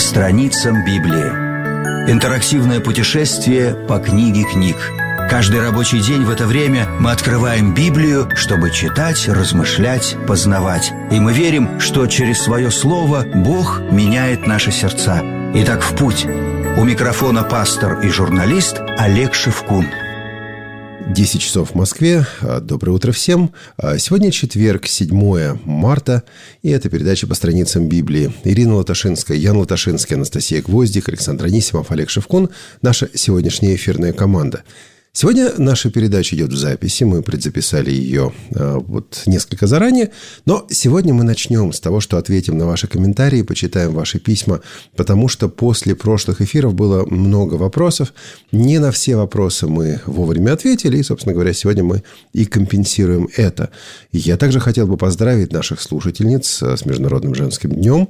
страницам Библии. Интерактивное путешествие по книге книг. Каждый рабочий день в это время мы открываем Библию, чтобы читать, размышлять, познавать. И мы верим, что через свое слово Бог меняет наши сердца. Итак, в путь. У микрофона пастор и журналист Олег Шевкун. 10 часов в Москве. Доброе утро всем. Сегодня четверг, 7 марта, и это передача по страницам Библии. Ирина Латашинская, Ян Латашинский, Анастасия Гвоздик, Александр Анисимов, Олег Шевкун. Наша сегодняшняя эфирная команда. Сегодня наша передача идет в записи, мы предзаписали ее несколько заранее, но сегодня мы начнем с того, что ответим на ваши комментарии, почитаем ваши письма, потому что после прошлых эфиров было много вопросов, не на все вопросы мы вовремя ответили, и, собственно говоря, сегодня мы и компенсируем это. Я также хотел бы поздравить наших слушательниц с Международным женским днем,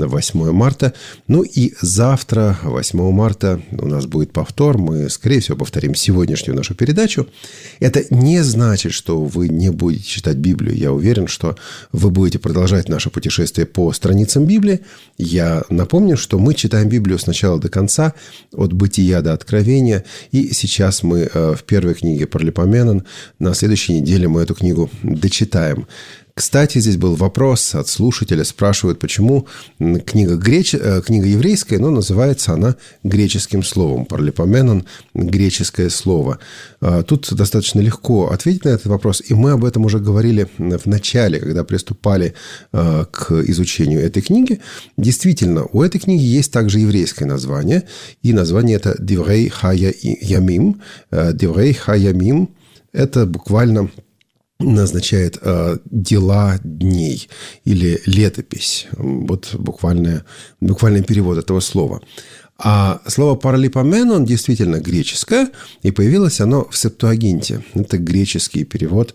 8 марта, ну и завтра, 8 марта, у нас будет повтор, мы, скорее всего, повторим сегодняшнюю нашу передачу. Это не значит, что вы не будете читать Библию. Я уверен, что вы будете продолжать наше путешествие по страницам Библии. Я напомню, что мы читаем Библию с начала до конца, от Бытия до Откровения. И сейчас мы в первой книге Паралипоменон. На следующей неделе мы эту книгу дочитаем. Кстати, здесь был вопрос от слушателя. Спрашивают, почему книга еврейская, но называется она греческим словом. Паралипоменон – греческое слово. Тут достаточно легко ответить на этот вопрос. И мы об этом уже говорили в начале, когда приступали к изучению этой книги. Действительно, у этой книги есть также еврейское название. И название это «Деврей Хаямим». «Деврей Хаямим» – это буквально означает «дела дней» или «летопись». Вот буквальный перевод этого слова. А слово «паралипоменон» действительно греческое, и появилось оно в Септуагинте. Это греческий перевод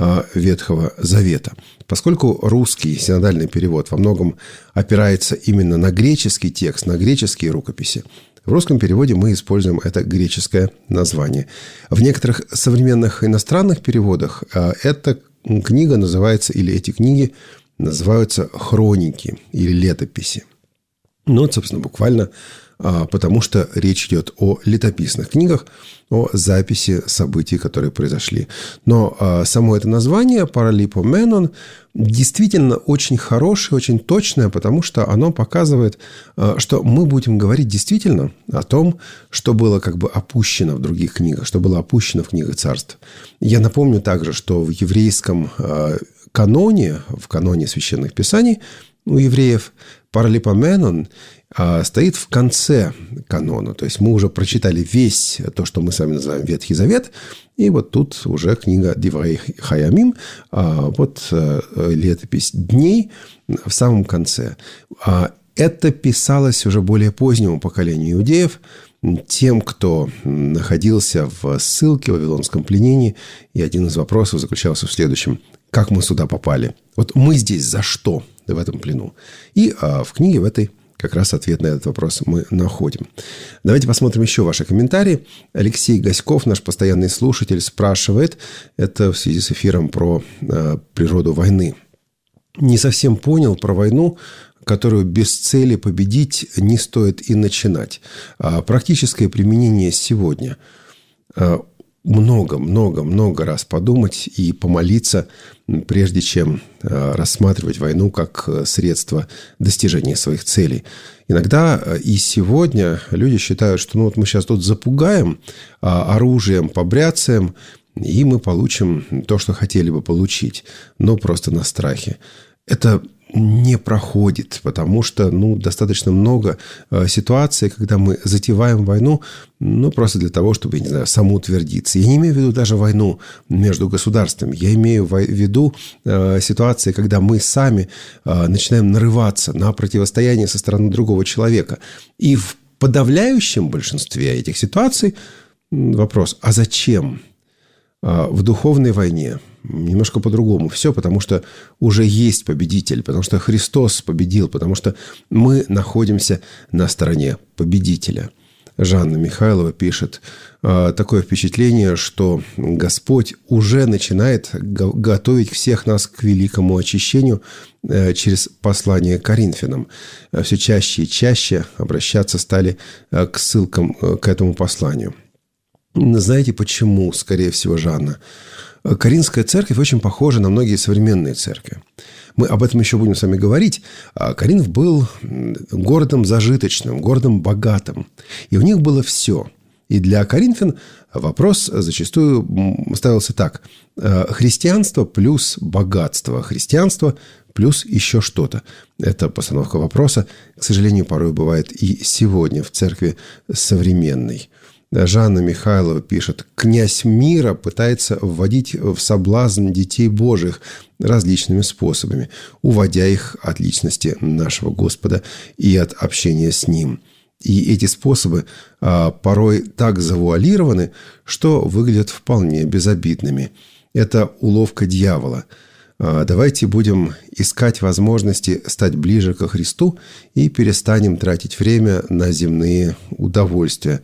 Ветхого Завета. Поскольку русский синодальный перевод во многом опирается именно на греческий текст, на греческие рукописи, в русском переводе мы используем это греческое название. В некоторых современных иностранных переводах эта книга называется, или эти книги называются хроники или летописи. Ну, собственно, буквально потому что речь идет о летописных книгах, о записи событий, которые произошли. Но само это название «Паралипоменон» действительно очень хорошее, очень точное, потому что оно показывает, что мы будем говорить действительно о том, что было как бы опущено в других книгах, что было опущено в книгах царств. Я напомню также, что в еврейском каноне, в каноне священных писаний у евреев «Паралипоменон» стоит в конце канона. То есть мы уже прочитали весь то, что мы с вами называем Ветхий Завет, и вот тут уже книга «Деврей Хаямим», летопись дней в самом конце. Это писалось уже более позднему поколению иудеев, тем, кто находился в ссылке, в вавилонском пленении. И один из вопросов заключался в следующем: как мы сюда попали? Вот мы здесь за что в этом плену? И в книге в этой как раз ответ на этот вопрос мы находим. Давайте посмотрим еще ваши комментарии. Алексей Гаськов, наш постоянный слушатель, спрашивает, это в связи с эфиром про природу войны. Не совсем понял про войну, которую без цели победить не стоит и начинать. Практическое применение сегодня. Много раз подумать и помолиться, прежде чем рассматривать войну как средство достижения своих целей. Иногда и сегодня люди считают, что мы сейчас тут запугаем, оружием побряцаем, и мы получим то, что хотели бы получить, но просто на страхе. Это не проходит, потому что достаточно много ситуаций, когда мы затеваем войну просто для того, чтобы, самоутвердиться. Я не имею в виду даже войну между государствами. Я имею в виду ситуации, когда мы сами начинаем нарываться на противостояние со стороны другого человека. И в подавляющем большинстве этих ситуаций вопрос: а зачем? В духовной войне немножко по-другому все, потому что уже есть победитель, потому что Христос победил, потому что мы находимся на стороне победителя. Жанна Михайлова пишет: такое впечатление, что Господь уже начинает готовить всех нас к великому очищению через послание к Коринфянам. Все чаще и чаще обращаться стали к ссылкам к этому посланию. Знаете почему, скорее всего, Жанна? Коринфская церковь очень похожа на многие современные церкви. Мы об этом еще будем с вами говорить. Коринф был городом зажиточным, городом богатым. И у них было все. И для коринфян вопрос зачастую ставился так: христианство плюс богатство, христианство плюс еще что-то. Эта постановка вопроса, к сожалению, порой бывает и сегодня в церкви современной. Жанна Михайлова пишет: «Князь мира пытается вводить в соблазн детей Божьих различными способами, уводя их от личности нашего Господа и от общения с Ним. И эти способы порой так завуалированы, что выглядят вполне безобидными. Это уловка дьявола. Давайте будем искать возможности стать ближе ко Христу и перестанем тратить время на земные удовольствия».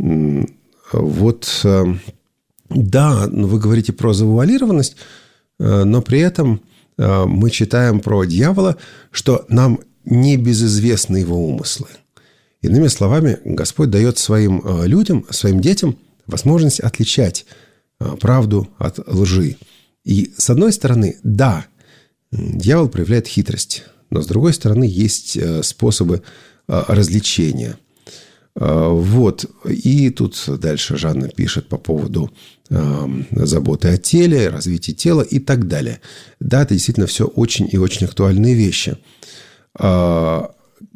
Вот, да, вы говорите про завуалированность, но при этом мы читаем про дьявола, что нам не безызвестны его умыслы. Иными словами, Господь дает своим людям, своим детям возможность отличать правду от лжи. И с одной стороны, да, дьявол проявляет хитрость, но с другой стороны, есть способы развлечения. Вот. И тут дальше Жанна пишет по поводу заботы о теле, развития тела и так далее. Да, это действительно все очень и очень актуальные вещи. Так.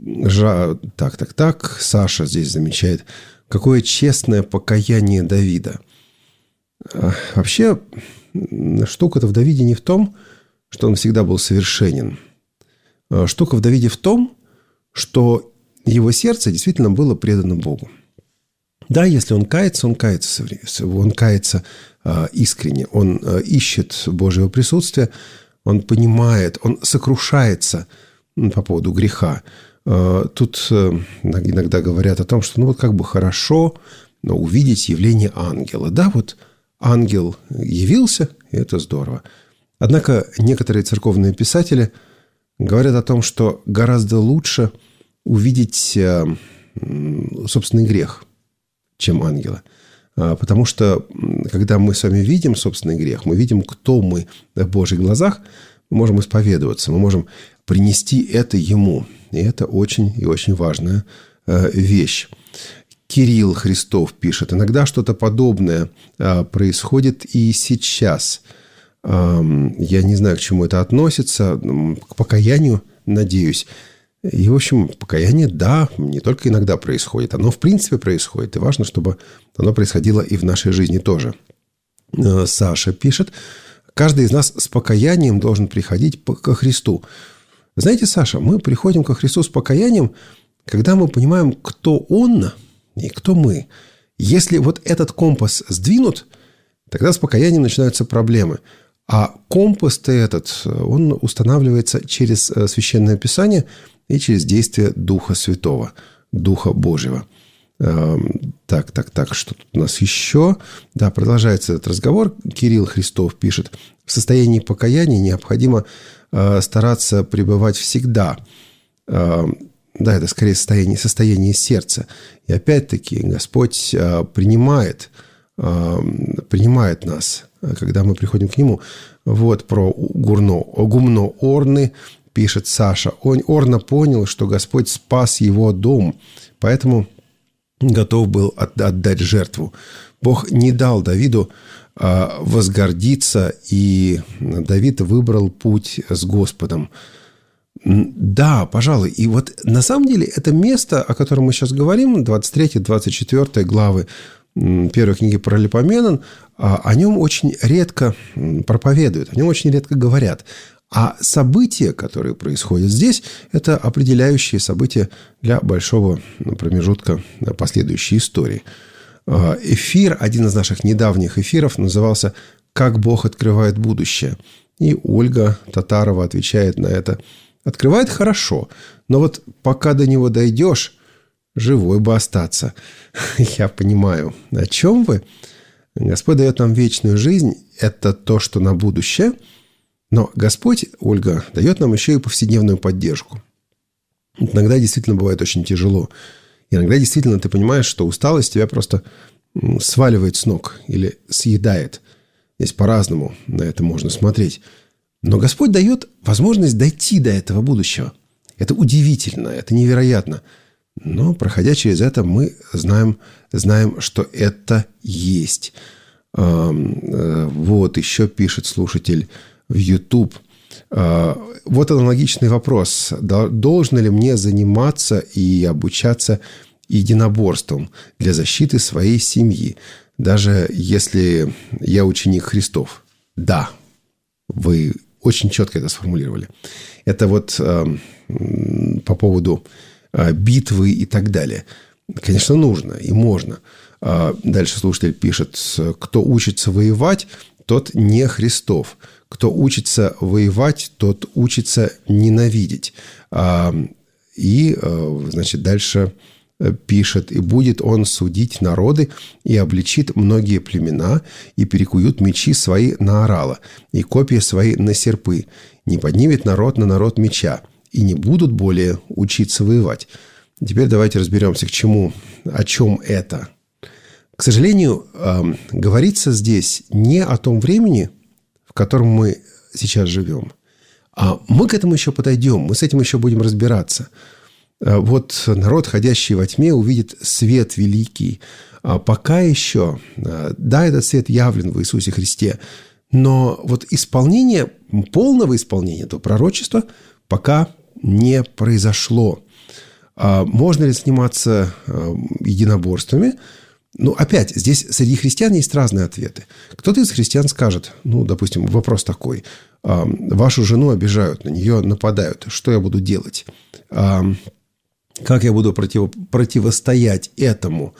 Саша здесь замечает: какое честное покаяние Давида. Вообще, штука-то в Давиде не в том, что он всегда был совершенен. Штука в Давиде в том, что его сердце действительно было предано Богу. Да, если он кается искренне, он ищет Божьего присутствия, он понимает, он сокрушается по поводу греха. Тут иногда говорят о том, что вот как бы хорошо увидеть явление ангела. Да, вот ангел явился, и это здорово. Однако некоторые церковные писатели говорят о том, что гораздо лучше увидеть собственный грех, чем ангела. Потому что, когда мы с вами видим собственный грех, мы видим, кто мы в Божьих глазах, мы можем исповедоваться, мы можем принести это Ему. И это очень и очень важная вещь. Кирилл Христов пишет: иногда что-то подобное происходит и сейчас. Я не знаю, к чему это относится, к покаянию, надеюсь. И, в общем, покаяние, да, не только иногда происходит, оно в принципе происходит. И важно, чтобы оно происходило и в нашей жизни тоже. Саша пишет: каждый из нас с покаянием должен приходить ко Христу. Знаете, Саша, мы приходим ко Христу с покаянием, когда мы понимаем, кто Он и кто мы. Если вот этот компас сдвинут, тогда с покаянием начинаются проблемы. А компас-то этот, он устанавливается через Священное Писание и через действие Духа Святого, Духа Божьего. Так, что тут у нас еще? Да, продолжается этот разговор. Кирилл Христов пишет: в состоянии покаяния необходимо стараться пребывать всегда. Да, это скорее состояние сердца. И опять-таки Господь принимает нас, когда мы приходим к Нему. Вот про гумно Орны пишет Саша: Орна понял, что Господь спас его дом, поэтому готов был отдать жертву. Бог не дал Давиду возгордиться, и Давид выбрал путь с Господом. Да, пожалуй. И вот на самом деле это место, о котором мы сейчас говорим, 23-24 главы первой книги Паралипоменон, о нем очень редко проповедуют, о нем очень редко говорят. А события, которые происходят здесь, это определяющие события для большого промежутка последующей истории. Эфир, один из наших недавних эфиров, назывался «Как Бог открывает будущее». И Ольга Татарова отвечает на это: открывает хорошо, но вот пока до него дойдешь, живой бы остаться. Я понимаю, о чем вы. Господь дает нам вечную жизнь. Это то, что на будущее. Но Господь, Ольга, дает нам еще и повседневную поддержку. Иногда действительно бывает очень тяжело. Иногда действительно ты понимаешь, что усталость тебя просто сваливает с ног или съедает. Здесь по-разному на это можно смотреть. Но Господь дает возможность дойти до этого будущего. Это удивительно, это невероятно. Но, проходя через это, мы знаем, что это есть. Вот еще пишет слушатель в YouTube. Вот аналогичный вопрос. Должно ли мне заниматься и обучаться единоборством для защиты своей семьи, даже если я ученик Христов? Да, вы очень четко это сформулировали. Это вот по поводу битвы и так далее. Конечно, нужно и можно. Дальше слушатель пишет: кто учится воевать, тот не Христов. Кто учится воевать, тот учится ненавидеть. И, значит, дальше пишет: и будет он судить народы, и обличит многие племена, и перекуют мечи свои на орала, и копья свои на серпы. Не поднимет народ на народ меча, и не будут более учиться воевать. Теперь давайте разберемся, к чему, о чем это. К сожалению, говорится здесь не о том времени, в котором мы сейчас живем. А мы к этому еще подойдем, мы с этим еще будем разбираться. Вот народ, ходящий во тьме, увидит свет великий. Пока еще, да, этот свет явлен в Иисусе Христе, но вот исполнение, полного исполнения этого пророчества пока не произошло. Можно ли заниматься единоборствами? Ну, опять, здесь среди христиан есть разные ответы. Кто-то из христиан скажет, ну, допустим, вопрос такой: вашу жену обижают, на нее нападают, что я буду делать? Как я буду противостоять этому?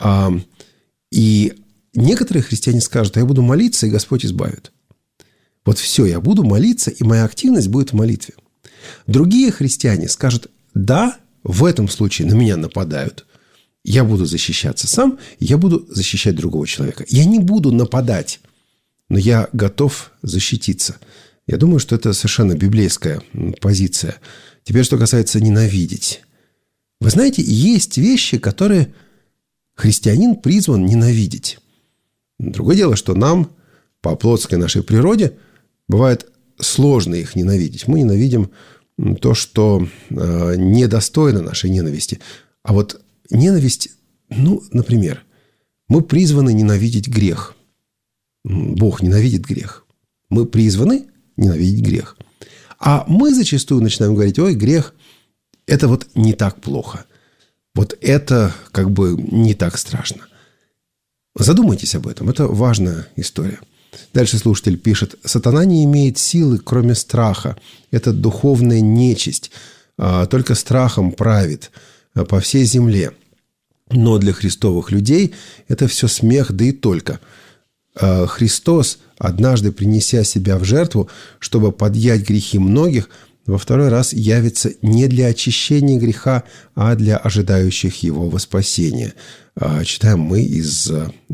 И некоторые христиане скажут: я буду молиться, и Господь избавит. Вот все, я буду молиться, и моя активность будет в молитве. Другие христиане скажут: да, в этом случае на меня нападают, я буду защищаться сам, я буду защищать другого человека. Я не буду нападать, но я готов защититься. Я думаю, что это совершенно библейская позиция. Теперь, что касается ненавидеть. Вы знаете, есть вещи, которые христианин призван ненавидеть. Другое дело, что нам, по плотской нашей природе, бывает сложно их ненавидеть. Мы ненавидим то, что недостойно нашей ненависти. А вот ненависть, ну, например, мы призваны ненавидеть грех. Бог ненавидит грех. Мы призваны ненавидеть грех. А мы зачастую начинаем говорить: ой, грех – это вот не так плохо. Вот это как бы не так страшно. Задумайтесь об этом. Это важная история. Дальше слушатель пишет: сатана не имеет силы, кроме страха. Это духовная нечисть. Только страхом правит по всей земле. Но для христовых людей это все смех, да и только. Христос, однажды принеся себя в жертву, чтобы подъять грехи многих, во второй раз явится не для очищения греха, а для ожидающих его во спасение. Читаем мы из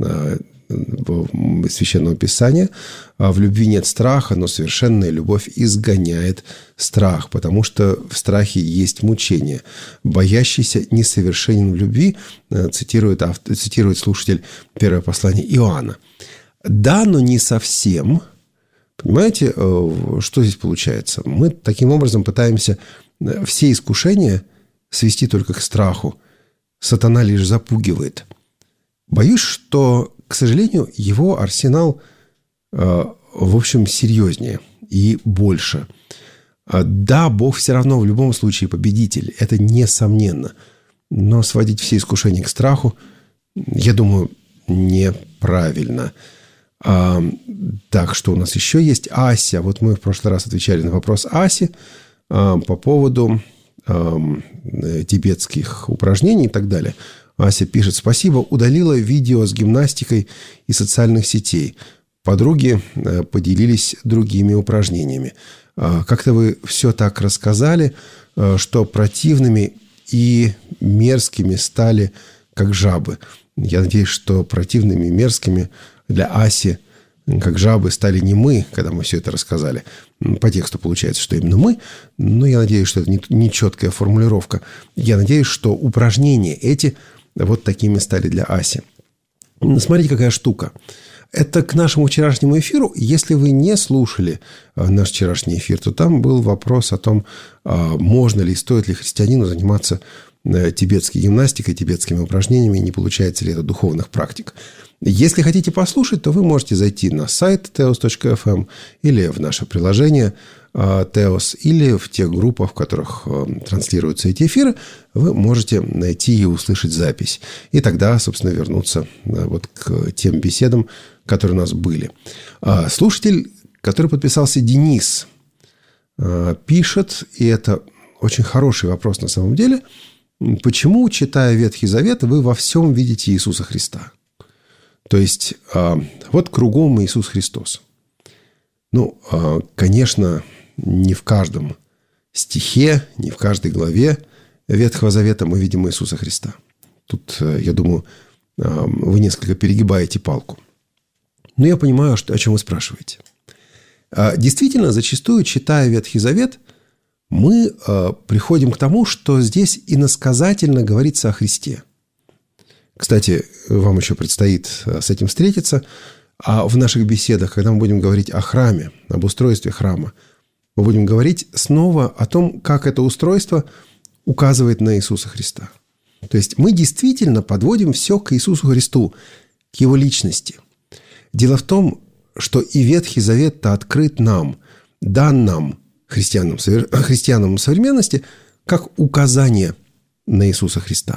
Священного Писания: в любви нет страха, но совершенная любовь изгоняет страх, потому что в страхе есть мучение. Боящийся несовершенен в любви, цитирует слушатель первое послание Иоанна. Да, но не совсем. Понимаете, что здесь получается? Мы таким образом пытаемся все искушения свести только к страху. Сатана лишь запугивает. Боюсь, что, к сожалению, его арсенал, в общем, серьезнее и больше. Да, Бог все равно в любом случае победитель. Это несомненно. Но сводить все искушения к страху, я думаю, неправильно. Так, что у нас еще есть? Ася. Вот мы в прошлый раз отвечали на вопрос Аси по поводу тибетских упражнений и так далее. Ася пишет: спасибо, удалила видео с гимнастикой из социальных сетей. Подруги поделились другими упражнениями. Как-то вы все так рассказали, что противными и мерзкими стали, как жабы. Я надеюсь, что противными и мерзкими для Аси, как жабы, стали не мы, когда мы все это рассказали. По тексту получается, что именно мы, но я надеюсь, что это не четкая формулировка. Я надеюсь, что упражнения эти вот такими стали для Аси. Смотрите, какая штука. Это к нашему вчерашнему эфиру. Если вы не слушали наш вчерашний эфир, то там был вопрос о том, можно ли и стоит ли христианину заниматься тибетской гимнастикой, тибетскими упражнениями, не получается ли это духовных практик. Если хотите послушать, то вы можете зайти на сайт teos.fm или в наше приложение Teos, или в тех группах, в которых транслируются эти эфиры, вы можете найти и услышать запись. И тогда, собственно, вернуться вот к тем беседам, которые у нас были. Слушатель, который подписался Денис, пишет, и это очень хороший вопрос на самом деле, почему, читая Ветхий Завет, вы во всем видите Иисуса Христа? То есть, вот кругом Иисус Христос. Ну, конечно, не в каждом стихе, не в каждой главе Ветхого Завета мы видим Иисуса Христа. Тут, я думаю, вы несколько перегибаете палку. Но я понимаю, о чем вы спрашиваете. Действительно, зачастую, читая Ветхий Завет, мы приходим к тому, что здесь иносказательно говорится о Христе. Кстати, вам еще предстоит с этим встретиться. А в наших беседах, когда мы будем говорить о храме, об устройстве храма, мы будем говорить снова о том, как это устройство указывает на Иисуса Христа. То есть мы действительно подводим все к Иисусу Христу, к Его личности. Дело в том, что и Ветхий Завет-то открыт нам, дан нам, христианам современности, как указание на Иисуса Христа.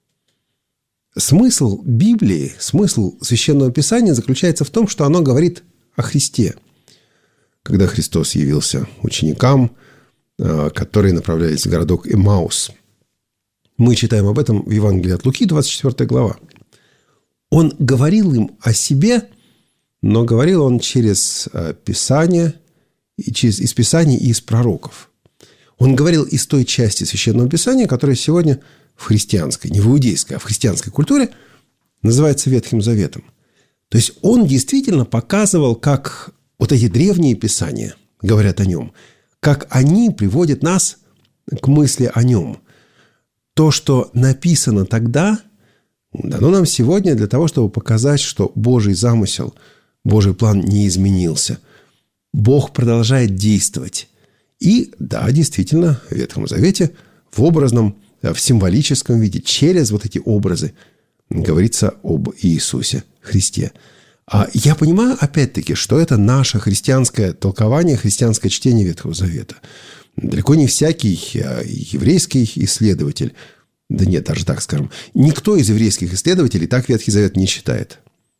Смысл Библии, смысл Священного Писания заключается в том, что оно говорит о Христе. Когда Христос явился ученикам, которые направлялись в городок Эмаус. Мы читаем об этом в Евангелии от Луки, 24 глава. Он говорил им о себе, но говорил он через Писание, из Писаний и из пророков. Он говорил из той части Священного Писания, которая сегодня в христианской, не в иудейской, а в христианской культуре называется Ветхим Заветом. То есть он действительно показывал, как вот эти древние Писания говорят о нем, как они приводят нас к мысли о нем. То, что написано тогда, дано нам сегодня для того, чтобы показать, что Божий замысел, Божий план не изменился. Бог продолжает действовать. И да, действительно, в Ветхом Завете в образном, в символическом виде, через вот эти образы говорится об Иисусе Христе. А я понимаю, опять-таки, что это наше христианское толкование, христианское чтение Ветхого Завета. Далеко не всякий еврейский исследователь, да нет, даже так скажем, никто из еврейских исследователей так Ветхий Завет не читает.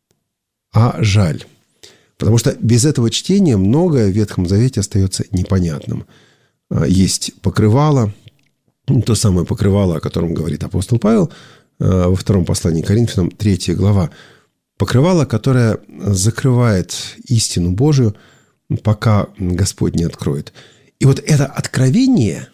А жаль. Потому что без этого чтения многое в Ветхом Завете остается непонятным. Есть покрывало, то самое покрывало, о котором говорит апостол Павел во втором послании к Коринфянам, 3 глава. Покрывало, которое закрывает истину Божию, пока Господь не откроет. И вот это откровение,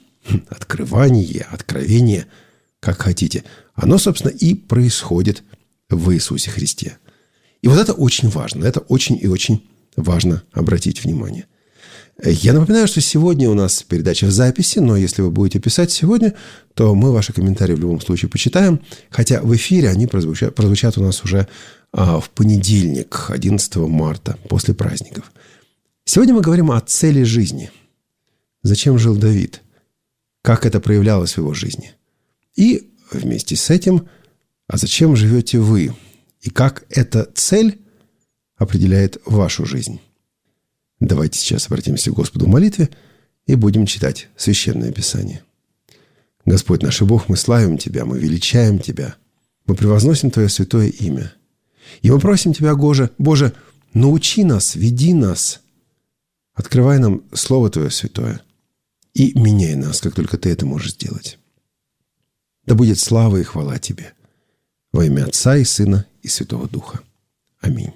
как хотите, оно, собственно, и происходит в Иисусе Христе. И вот это очень важно, это очень и очень важно обратить внимание. Я напоминаю, что сегодня у нас передача в записи, но если вы будете писать сегодня, то мы ваши комментарии в любом случае почитаем, хотя в эфире они прозвучат у нас уже в понедельник, 11 марта, после праздников. Сегодня мы говорим о цели жизни. Зачем жил Давид? Как это проявлялось в его жизни? И вместе с этим, а зачем живете вы? И как эта цель определяет вашу жизнь? Давайте сейчас обратимся к Господу в молитве и будем читать Священное Писание. Господь наш и Бог, мы славим Тебя, мы величаем Тебя, мы превозносим Твое святое имя. И мы просим Тебя, Боже, научи нас, веди нас, открывай нам Слово Твое святое и меняй нас, как только Ты это можешь сделать. Да будет слава и хвала Тебе во имя Отца и Сына и Святого Духа. Аминь.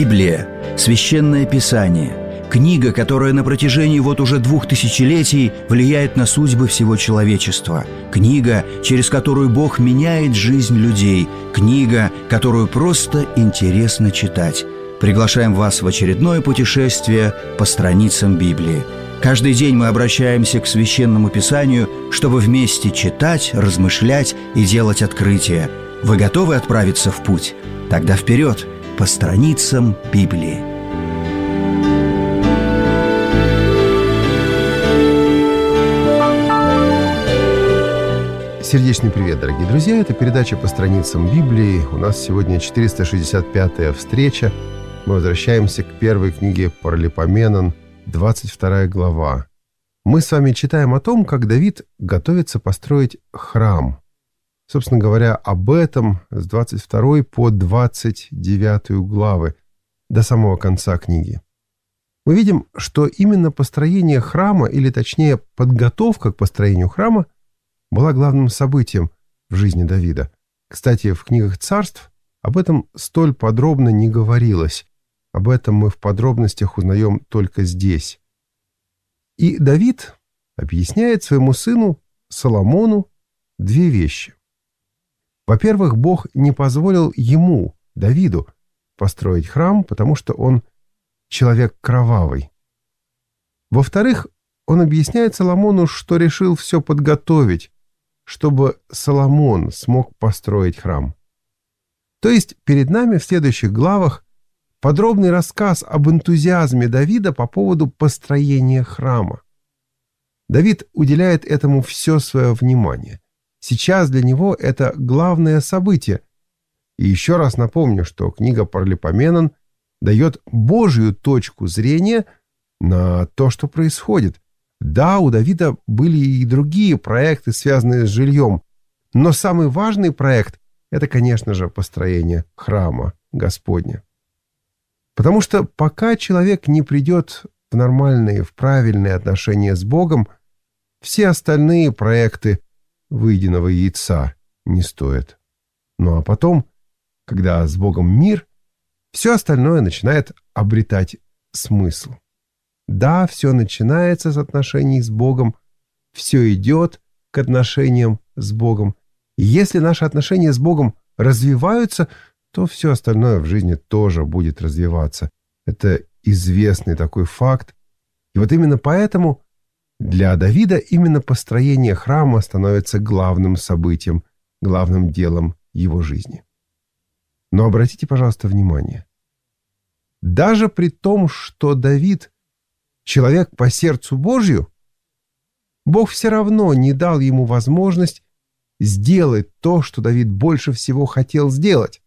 Библия – священное писание, книга, которая на протяжении вот уже 2000 влияет на судьбы всего человечества, книга, через которую Бог меняет жизнь людей, книга, которую просто интересно читать. Приглашаем вас в очередное путешествие по страницам Библии. Каждый день мы обращаемся к Священному Писанию, чтобы вместе читать, размышлять и делать открытия. Вы готовы отправиться в путь? Тогда вперед, по страницам Библии. Сердечный привет, дорогие друзья! Это передача по страницам Библии. У нас сегодня 465-я встреча. Мы возвращаемся к первой книге Паралипоменон, 22 глава. Мы с вами читаем о том, как Давид готовится построить храм. Собственно говоря, об этом с 22 по 29 главы, до самого конца книги. Мы видим, что именно построение храма, или точнее подготовка к построению храма, была главным событием в жизни Давида. Кстати, в книгах царств об этом столь подробно не говорилось. Об этом мы в подробностях узнаем только здесь. И Давид объясняет своему сыну Соломону две вещи. Во-первых, Бог не позволил ему, Давиду, построить храм, потому что он человек кровавый. Во-вторых, он объясняет Соломону, что решил все подготовить, чтобы Соломон смог построить храм. То есть перед нами в следующих главах подробный рассказ об энтузиазме Давида по поводу построения храма. Давид уделяет этому все свое внимание. Сейчас для него это главное событие. И еще раз напомню, что книга Паралипоменон дает Божью точку зрения на то, что происходит. Да, у Давида были и другие проекты, связанные с жильем, но самый важный проект – это, конечно же, построение храма Господня. Потому что пока человек не придет в нормальные, в правильные отношения с Богом, все остальные проекты выеденного яйца не стоят. Ну а потом, когда с Богом мир, все остальное начинает обретать смысл. Да, все начинается с отношений с Богом, все идет к отношениям с Богом. И если наши отношения с Богом развиваются, то все остальное в жизни тоже будет развиваться. Это известный такой факт. И вот именно поэтому для Давида именно построение храма становится главным событием, главным делом его жизни. Но обратите, пожалуйста, внимание. Даже при том, что Давид человек по сердцу Божью, Бог все равно не дал ему возможность сделать то, что Давид больше всего хотел сделать.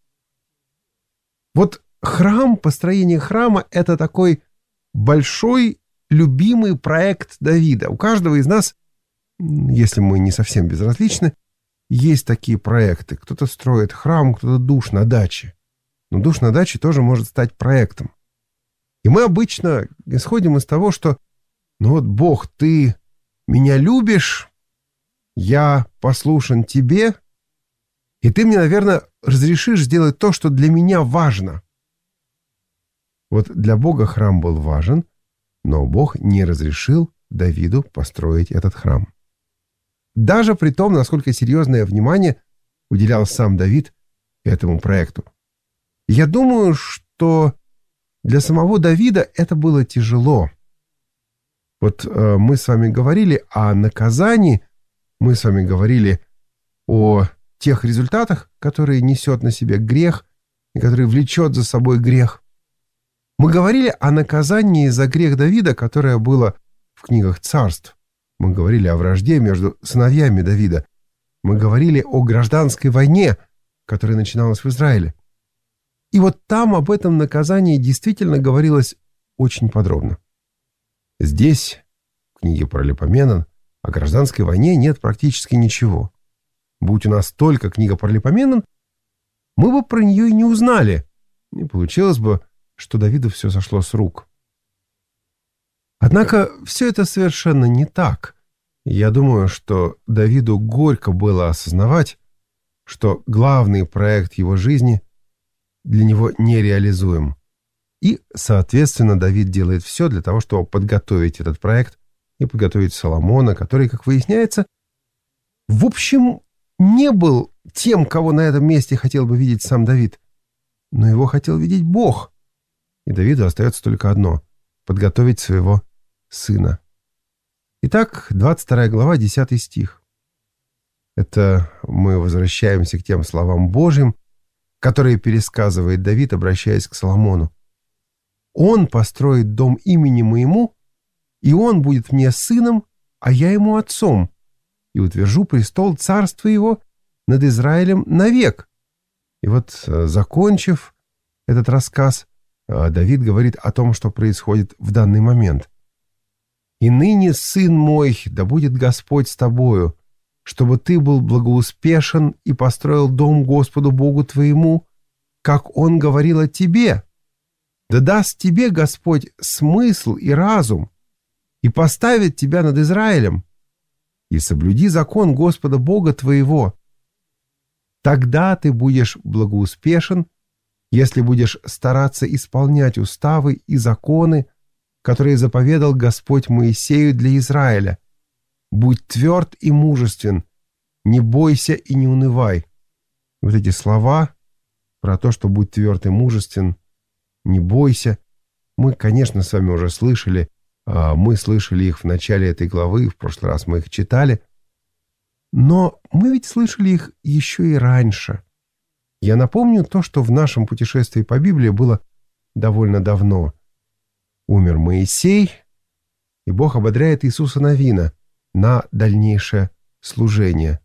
Вот храм, построение храма – это такой большой, любимый проект Давида. У каждого из нас, если мы не совсем безразличны, есть такие проекты. Кто-то строит храм, кто-то душ на даче. Но душ на даче тоже может стать проектом. И мы обычно исходим из того, что ну вот, Бог, ты меня любишь, я послушен тебе, и ты мне, наверное, разрешишь сделать то, что для меня важно. Вот для Бога храм был важен, но Бог не разрешил Давиду построить этот храм. Даже при том, насколько серьезное внимание уделял сам Давид этому проекту. Я думаю, что для самого Давида это было тяжело. Вот мы с вами говорили о наказании, мы с вами говорили о тех результатах, которые несет на себе грех и которые влечет за собой грех. Мы говорили о наказании за грех Давида, которое было в книгах царств. Мы говорили о вражде между сыновьями Давида. Мы говорили о гражданской войне, которая начиналась в Израиле. И вот там об этом наказании действительно говорилось очень подробно. Здесь, в книге Паралипоменон, о гражданской войне нет практически ничего. Будь у нас только книга Паралипоменон, мы бы про нее и не узнали. И получилось бы, что Давиду все сошло с рук. Однако все это совершенно не так. Я думаю, что Давиду горько было осознавать, что главный проект его жизни для него нереализуем. И, соответственно, Давид делает все для того, чтобы подготовить этот проект и подготовить Соломона, который, как выясняется, в общем, не был тем, кого на этом месте хотел бы видеть сам Давид, но его хотел видеть Бог. И Давиду остается только одно — подготовить своего сына. Итак, 22 глава, 10 стих. Это мы возвращаемся к тем словам Божьим, которые пересказывает Давид, обращаясь к Соломону. «Он построит дом имени моему, и он будет мне сыном, а я ему отцом, и утвержу престол царства его над Израилем навек». И вот, закончив этот рассказ, Давид говорит о том, что происходит в данный момент. «И ныне, сын мой, да будет Господь с тобою, чтобы ты был благоуспешен и построил дом Господу Богу твоему, как Он говорил о тебе. Да даст тебе Господь смысл и разум, и поставит тебя над Израилем, и соблюди закон Господа Бога твоего. Тогда ты будешь благоуспешен, если будешь стараться исполнять уставы и законы, которые заповедал Господь Моисею для Израиля. Будь тверд и мужествен, не бойся и не унывай». Вот эти слова про то, что будь тверд и мужествен, не бойся, мы, конечно, с вами уже слышали. Мы слышали их в начале этой главы, в прошлый раз мы их читали. Но мы ведь слышали их еще и раньше. Я напомню то, что в нашем путешествии по Библии было довольно давно. Умер Моисей, и Бог ободряет Иисуса Навина на дальнейшее служение.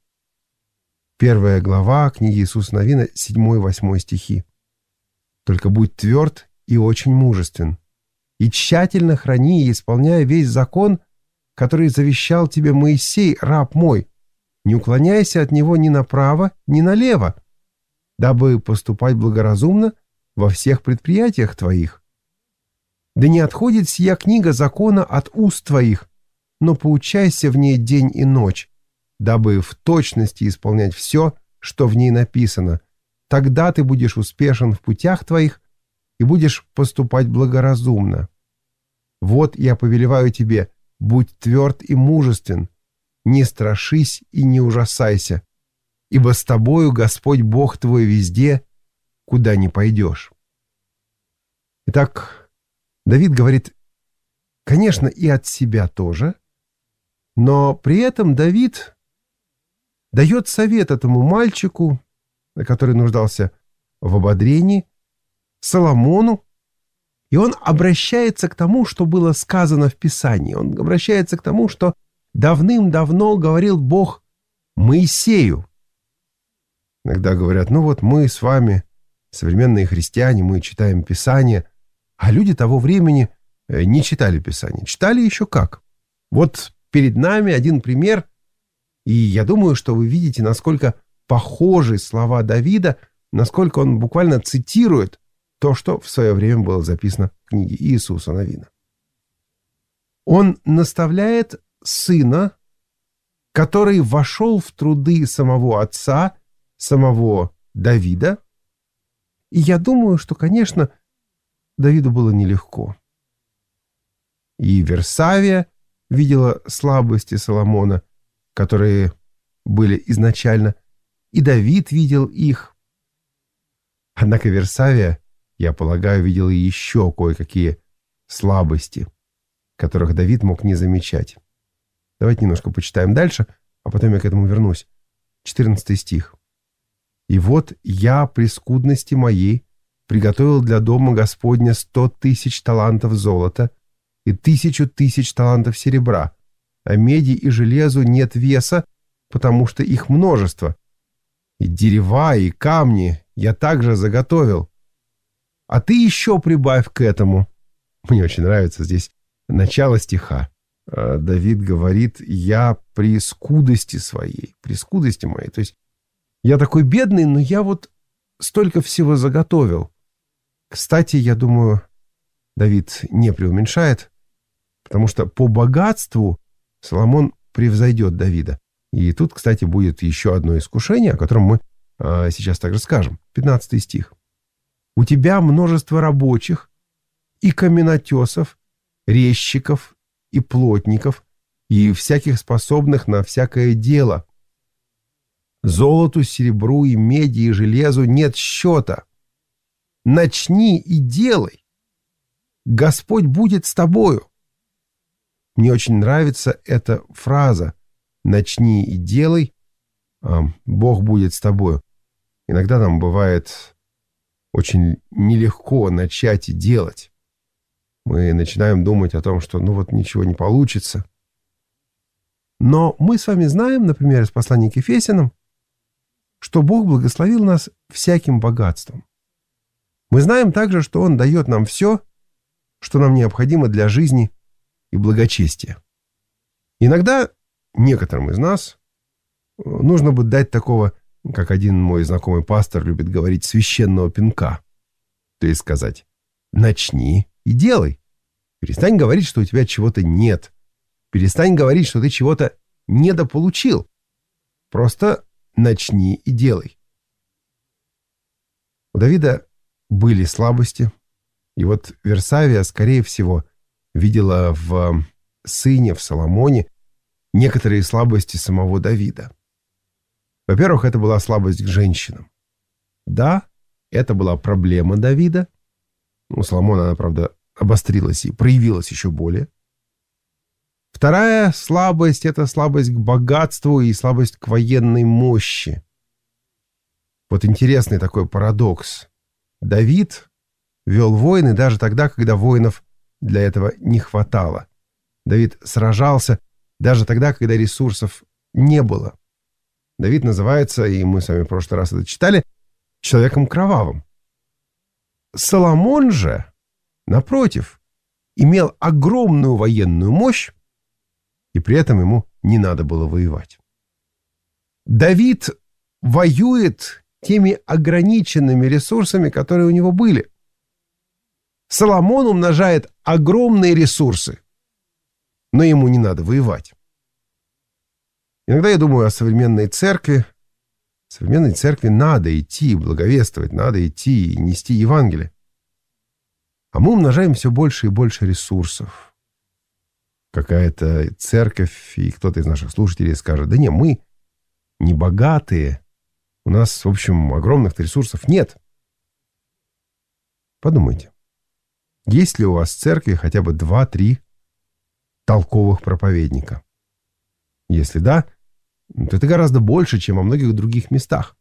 1 глава книги Иисуса Навина, 7-8 стихи. «Только будь тверд и очень мужествен, и тщательно храни и исполняй весь закон, который завещал тебе Моисей, раб мой. Не уклоняйся от него ни направо, ни налево, дабы поступать благоразумно во всех предприятиях твоих. Да не отходит сия книга закона от уст твоих, но поучайся в ней день и ночь, дабы в точности исполнять все, что в ней написано. Тогда ты будешь успешен в путях твоих и будешь поступать благоразумно. Вот я повелеваю тебе, будь тверд и мужествен, не страшись и не ужасайся, ибо с тобою Господь Бог твой везде, куда ни пойдешь». Итак, Давид говорит, конечно, и от себя тоже, но при этом Давид дает совет этому мальчику, который нуждался в ободрении, Соломону, и он обращается к тому, что было сказано в Писании. Он обращается к тому, что давным-давно говорил Бог Моисею. Иногда говорят, ну вот мы с вами, современные христиане, мы читаем Писание, а люди того времени не читали Писание. Читали еще как. Вот перед нами один пример, и я думаю, что вы видите, насколько похожи слова Давида, насколько он буквально цитирует то, что в свое время было записано в книге Иисуса Навина. Он наставляет сына, который вошел в труды самого отца, самого Давида, и я думаю, что, конечно, Давиду было нелегко. И Версавия видела слабости Соломона, которые были изначально, и Давид видел их. Однако Версавия, я полагаю, видела еще кое-какие слабости, которых Давид мог не замечать. Давайте немножко почитаем дальше, а потом я к этому вернусь. 14 стих. «И вот я при скудности моей приготовил для дома Господня 100 000 талантов золота и 1000 000 талантов серебра, а меди и железу нет веса, потому что их множество. И дерева, и камни я также заготовил. А ты еще прибавь к этому». Мне очень нравится здесь начало стиха. Давид говорит, я при скудости своей, при скудости моей. То есть я такой бедный, но я вот столько всего заготовил. Кстати, я думаю, Давид не преуменьшает, потому что по богатству Соломон превзойдет Давида. И тут, кстати, будет еще одно искушение, о котором мы сейчас также скажем. 15 стих. «У тебя множество рабочих, и каменотесов, резчиков и плотников, и всяких способных на всякое дело. Золоту, серебру и меди и железу нет счета. Начни и делай. Господь будет с тобою. Мне очень нравится эта фраза «начни и делай, Бог будет с тобою». Иногда нам бывает очень нелегко начать и делать. Мы начинаем думать о том, что ничего не получится. Но мы с вами знаем, например, из послания к Ефесянам, что Бог благословил нас всяким богатством. Мы знаем также, что Он дает нам все, что нам необходимо для жизни и благочестия. Иногда некоторым из нас нужно будет дать такого, как один мой знакомый пастор любит говорить, священного пинка. То есть сказать: начни и делай. Перестань говорить, что у тебя чего-то нет. Перестань говорить, что ты чего-то недополучил. Просто начни и делай. У Давида были слабости, и вот Версавия, скорее всего, видела в сыне, в Соломоне, некоторые слабости самого Давида. Во-первых, это была слабость к женщинам. Да, это была проблема Давида. У Соломона она, правда, обострилась и проявилась еще более. Вторая слабость — это слабость к богатству и слабость к военной мощи. Вот интересный такой парадокс. Давид вел войны даже тогда, когда воинов для этого не хватало. Давид сражался даже тогда, когда ресурсов не было. Давид называется, и мы с вами в прошлый раз это читали, человеком кровавым. Соломон же, напротив, имел огромную военную мощь, и при этом ему не надо было воевать. Давид воюет теми ограниченными ресурсами, которые у него были. Соломон умножает огромные ресурсы, но ему не надо воевать. Иногда я думаю о современной церкви. В современной церкви надо идти благовествовать, надо идти и нести Евангелие. А мы умножаем все больше и больше ресурсов. Какая-то церковь, и кто-то из наших слушателей скажет: да не, мы не богатые, у нас, в общем, огромных ресурсов нет. Подумайте, есть ли у вас в церкви хотя бы 2-3 толковых проповедника? Если да, то это гораздо больше, чем во многих других местах.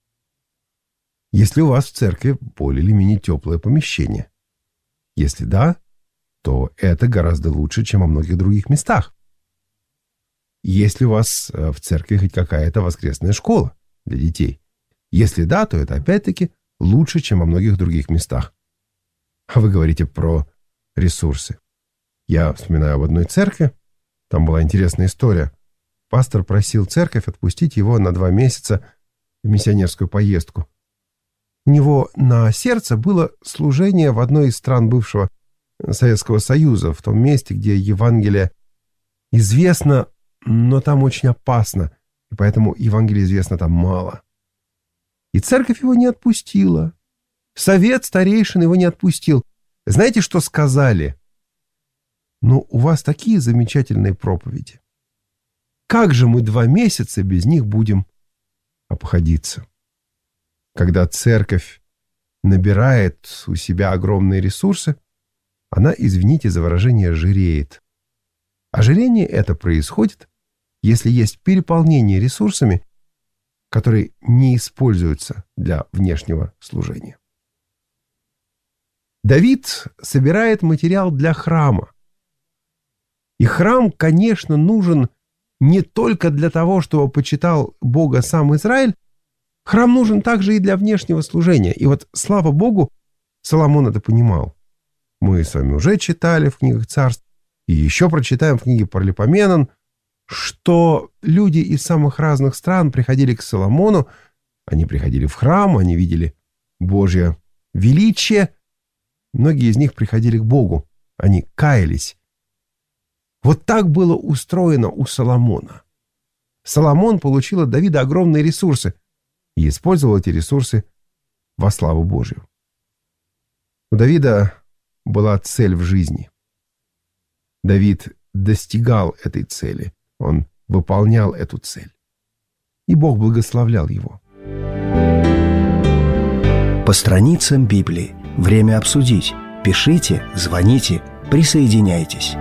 Если у вас в церкви более или менее теплое помещение? Если да, то это гораздо лучше, чем во многих других местах. Есть ли у вас в церкви хоть какая-то воскресная школа для детей? Если да, то это опять-таки лучше, чем во многих других местах. А вы говорите про ресурсы. Я вспоминаю об одной церкви. Там была интересная история. Пастор просил церковь отпустить его на 2 месяца в миссионерскую поездку. У него на сердце было служение в одной из стран бывшего Советского Союза, в том месте, где Евангелие известно, но там очень опасно, и поэтому Евангелие известно там мало. И церковь его не отпустила. Совет старейшин его не отпустил. Знаете, что сказали? Ну, у вас такие замечательные проповеди. Как же мы 2 месяца без них будем обходиться? Когда церковь набирает у себя огромные ресурсы, она, извините за выражение, жиреет. Ожирение это происходит, если есть переполнение ресурсами, которые не используются для внешнего служения. Давид собирает материал для храма. И храм, конечно, нужен не только для того, чтобы почитал Бога сам Израиль, храм нужен также и для внешнего служения. И вот, слава Богу, Соломон это понимал. Мы с вами уже читали в книгах Царств, и еще прочитаем в книге Паралипоменон, что люди из самых разных стран приходили к Соломону, они приходили в храм, они видели Божье величие, многие из них приходили к Богу, они каялись. Вот так было устроено у Соломона. Соломон получил от Давида огромные ресурсы и использовал эти ресурсы во славу Божию. У Давида была цель в жизни. Давид достигал этой цели, он выполнял эту цель. И Бог благословлял его. По страницам Библии. Время обсудить. Пишите, звоните, присоединяйтесь.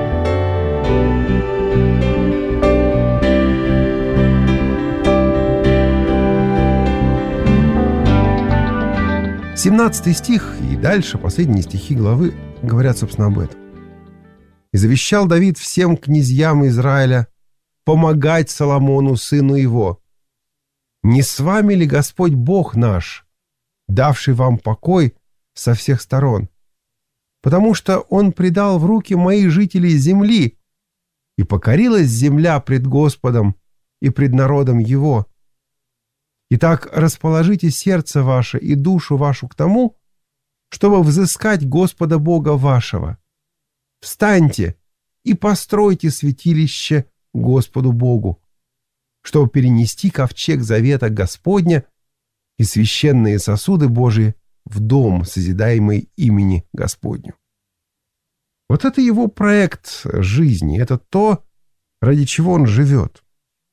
«17 стих и дальше, последние стихи главы, говорят, собственно, об этом. «И завещал Давид всем князьям Израиля помогать Соломону, сыну его. Не с вами ли Господь Бог наш, давший вам покой со всех сторон? Потому что Он предал в руки моих жителей земли, и покорилась земля пред Господом и пред народом Его. Итак, расположите сердце ваше и душу вашу к тому, чтобы взыскать Господа Бога вашего. Встаньте и постройте святилище Господу Богу, чтобы перенести ковчег завета Господня и священные сосуды Божии в дом, созидаемый имени Господню». Вот это его проект жизни, это то, ради чего он живет.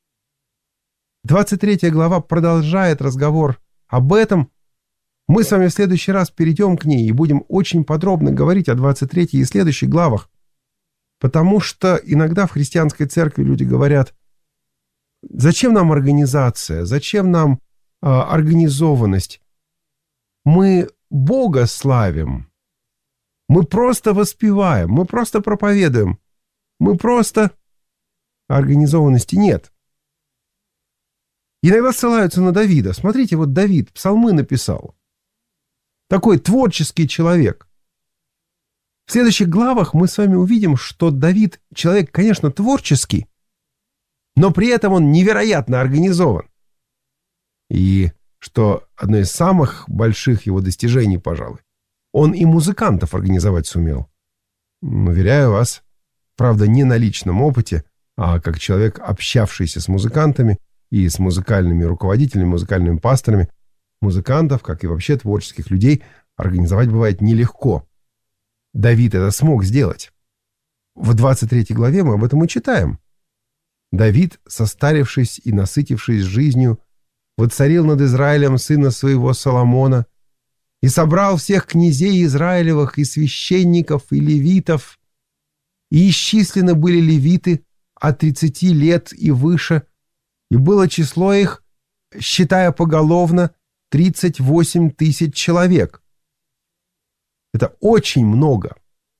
23 глава продолжает разговор об этом. Мы с вами в следующий раз перейдем к ней и будем очень подробно говорить о 23 и следующих главах. Потому что иногда в христианской церкви люди говорят: зачем нам организация, зачем нам организованность? Мы Бога славим, мы просто воспеваем, мы просто проповедуем, мы просто... Организованности нет. Иногда ссылаются на Давида. Смотрите, вот Давид псалмы написал. Такой творческий человек. В следующих главах мы с вами увидим, что Давид человек, конечно, творческий, но при этом он невероятно организован. И что одно из самых больших его достижений, пожалуй, он и музыкантов организовать сумел. Уверяю вас, правда, не на личном опыте, а как человек, общавшийся с музыкантами и с музыкальными руководителями, музыкальными пасторами, музыкантов, как и вообще творческих людей, организовать бывает нелегко. Давид это смог сделать. В 23 главе мы об этом и читаем. Давид, состарившись и насытившись жизнью, воцарил над Израилем сына своего Соломона и собрал всех князей Израилевых и священников, и левитов, и исчислены были левиты от 30 лет и выше, и было число их, считая поголовно, 38 тысяч человек. Это очень много.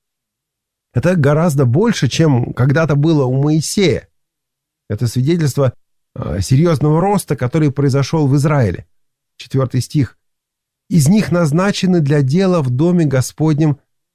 Это гораздо больше, чем когда-то было у Моисея. Это свидетельство серьезного роста, который произошел в Израиле. 4 стих. «Из них назначены для дела в доме Господнем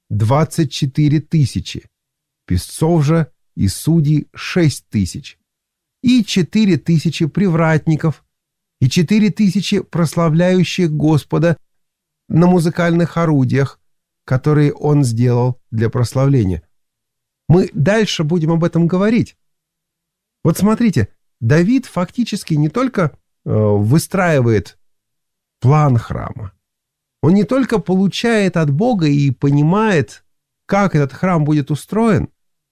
24 тысячи, песцов же и судей 6 тысяч, и 4 тысячи привратников, и 4 тысячи прославляющих Господа на музыкальных орудиях, которые он сделал для прославления». Мы дальше будем об этом говорить. Вот смотрите, Давид фактически не только выстраивает план храма, он не только получает от Бога и понимает, как этот храм будет устроен,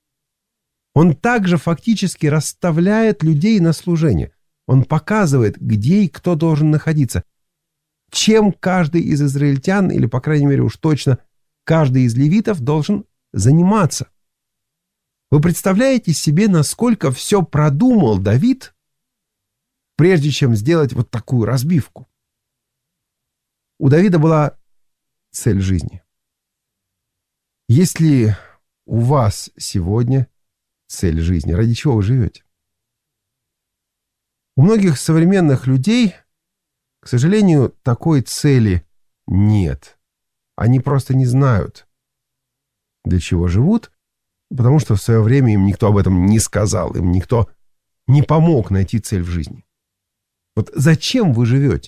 он также фактически расставляет людей на служение. Он показывает, где и кто должен находиться, чем каждый из израильтян, или, по крайней мере, уж точно, каждый из левитов должен заниматься. Вы представляете себе, насколько все продумал Давид, прежде чем сделать вот такую разбивку? У Давида была цель жизни. Есть ли у вас сегодня цель жизни? Ради чего вы живете? У многих современных людей, к сожалению, такой цели нет. Они просто не знают, для чего живут, потому что в свое время им никто об этом не сказал, им никто не помог найти цель в жизни. Вот зачем вы живете?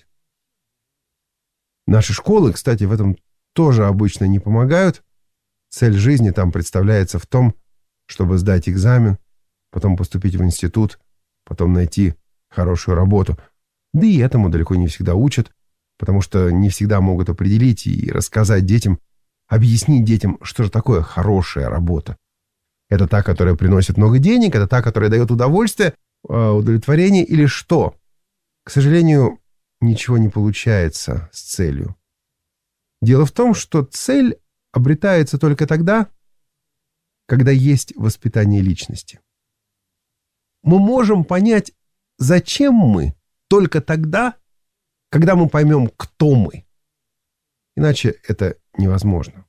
Наши школы, кстати, в этом тоже обычно не помогают. Цель жизни там представляется в том, чтобы сдать экзамен, потом поступить в институт, потом найти хорошую работу. Да и этому далеко не всегда учат, потому что не всегда могут определить и рассказать детям, объяснить детям, что же такое хорошая работа. Это та, которая приносит много денег, это та, которая дает удовольствие, удовлетворение или что? К сожалению, ничего не получается с целью. Дело в том, что цель обретается только тогда, когда есть воспитание личности. Мы можем понять, зачем мы, только тогда, когда мы поймем, кто мы. Иначе это невозможно.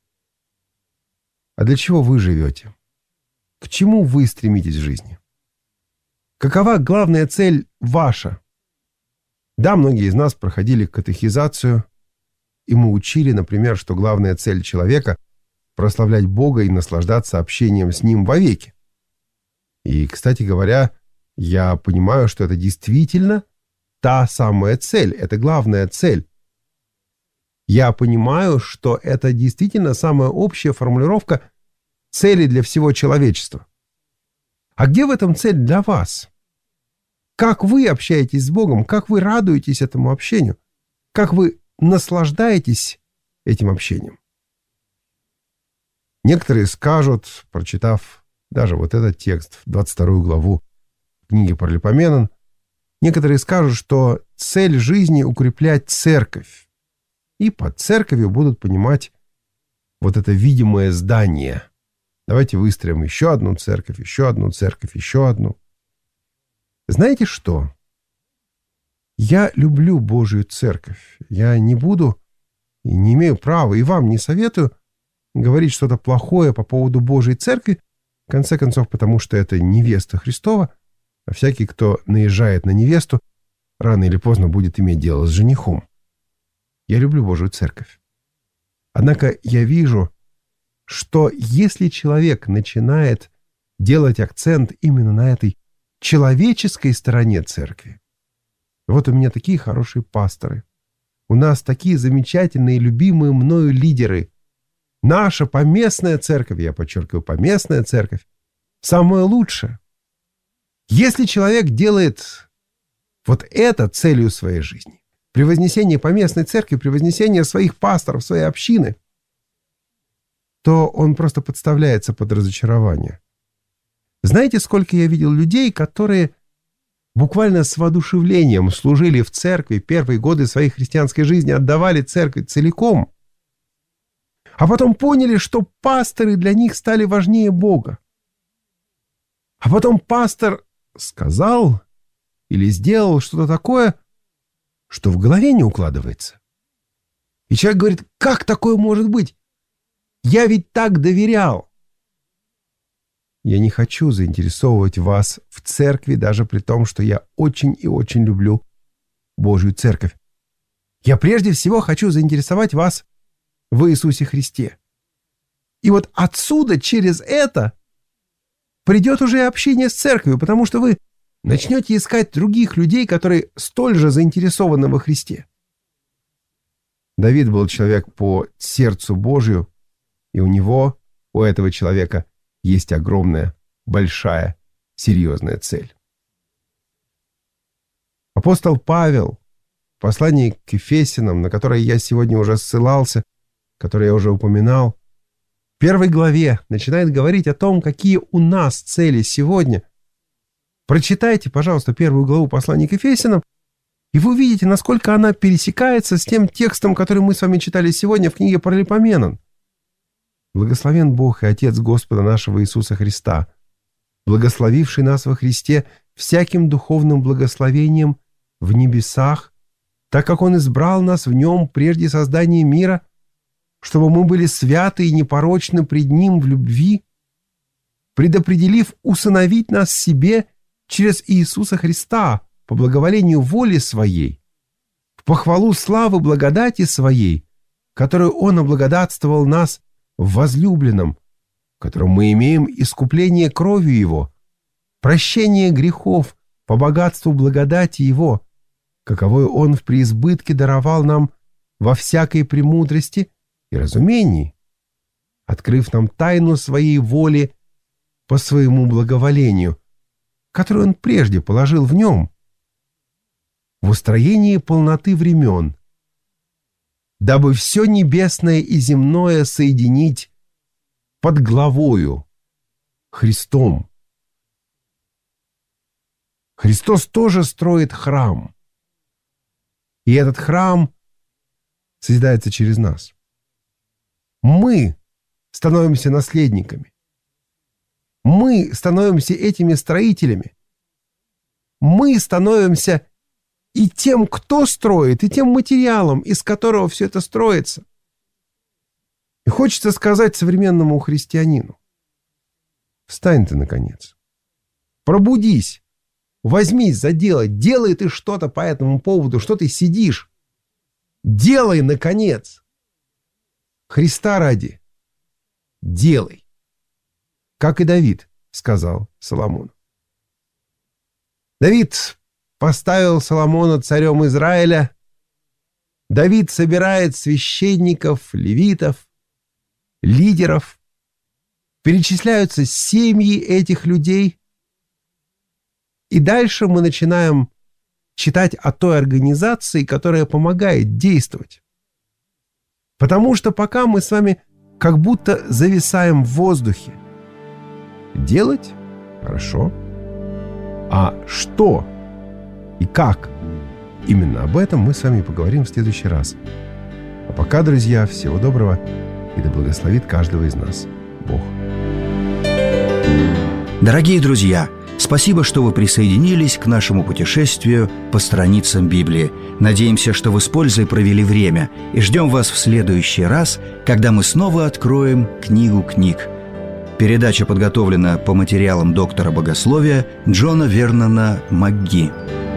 А для чего вы живете? К чему вы стремитесь в жизни? Какова главная цель ваша? Да, многие из нас проходили катехизацию, и мы учили, например, что главная цель человека — прославлять Бога и наслаждаться общением с Ним вовеки. И, кстати говоря, я понимаю, что это действительно та самая цель, это главная цель. Я понимаю, что это действительно самая общая формулировка цели для всего человечества. А где в этом цель для вас? Как вы общаетесь с Богом? Как вы радуетесь этому общению? Как вы наслаждаетесь этим общением? Некоторые скажут, прочитав даже вот этот текст, 22 главу книги Паралипоменон, некоторые скажут, что цель жизни — укреплять церковь. И под церковью будут понимать вот это видимое здание. Давайте выстроим еще одну церковь, еще одну церковь, еще одну. Знаете что? Я люблю Божию церковь. Я не буду и не имею права, и вам не советую говорить что-то плохое по поводу Божьей церкви, в конце концов, потому что это невеста Христова, а всякий, кто наезжает на невесту, рано или поздно будет иметь дело с женихом. Я люблю Божию церковь. Однако я вижу, что если человек начинает делать акцент именно на этой человеческой стороне церкви, вот у меня такие хорошие пасторы, у нас такие замечательные, любимые мною лидеры, наша поместная церковь, я подчеркиваю, поместная церковь, самая лучшая. Если человек делает вот это целью своей жизни, превознесение поместной церкви, превознесение своих пасторов, своей общины, то он просто подставляется под разочарование. Знаете, сколько я видел людей, которые буквально с воодушевлением служили в церкви первые годы своей христианской жизни, отдавали церкви целиком, а потом поняли, что пасторы для них стали важнее Бога. А потом пастор сказал или сделал что-то такое, что в голове не укладывается. И человек говорит: как такое может быть? Я ведь так доверял. Я не хочу заинтересовывать вас в церкви, даже при том, что я очень и очень люблю Божью церковь. Я прежде всего хочу заинтересовать вас в Иисусе Христе. И вот отсюда, через это, придет уже общение с церковью, потому что вы начнете искать других людей, которые столь же заинтересованы во Христе. Давид был человек по сердцу Божию, и у этого человека, есть огромная, большая, серьезная цель. Апостол Павел в послании к Ефесянам, на которое я сегодня уже ссылался, которое я уже упоминал, в 1 главе начинает говорить о том, какие у нас цели сегодня. Прочитайте, пожалуйста, 1 главу послания к Ефесянам, и вы увидите, насколько она пересекается с тем текстом, который мы с вами читали сегодня в книге Паралипоменон. Благословен Бог и Отец Господа нашего Иисуса Христа, благословивший нас во Христе всяким духовным благословением в небесах, так как Он избрал нас в Нем прежде создания мира, чтобы мы были святы и непорочны пред Ним в любви, предопределив усыновить нас себе через Иисуса Христа по благоволению воли Своей, в похвалу славы благодати Своей, которую Он облагодатствовал нас в возлюбленном, в котором мы имеем искупление кровью Его, прощение грехов по богатству благодати Его, каковой Он в преизбытке даровал нам во всякой премудрости и разумении, открыв нам тайну Своей воли по Своему благоволению, которую Он прежде положил в Нем, в устроении полноты времен, дабы все небесное и земное соединить под главою Христом. Христос тоже строит храм. И этот храм созидается через нас. Мы становимся наследниками. Мы становимся этими строителями. Мы становимся и тем, кто строит, и тем материалом, из которого все это строится. И хочется сказать современному христианину: встань ты, наконец. Пробудись. Возьмись за дело. Делай ты что-то по этому поводу. Что ты сидишь? Делай, наконец. Христа ради. Делай. Как и Давид сказал Соломону. Давид поставил Соломона царем Израиля. Давид собирает священников, левитов, лидеров. Перечисляются семьи этих людей. И дальше мы начинаем читать о той организации, которая помогает действовать. Потому что пока мы с вами как будто зависаем в воздухе. Делать? Хорошо. А что и как? Именно об этом мы с вами поговорим в следующий раз. А пока, друзья, всего доброго, и да благословит каждого из нас Бог. Дорогие друзья, спасибо, что вы присоединились к нашему путешествию по страницам Библии. Надеемся, что вы с пользой провели время, и ждем вас в следующий раз, когда мы снова откроем книгу книг. Передача подготовлена по материалам доктора богословия Джона Вернона МакГи.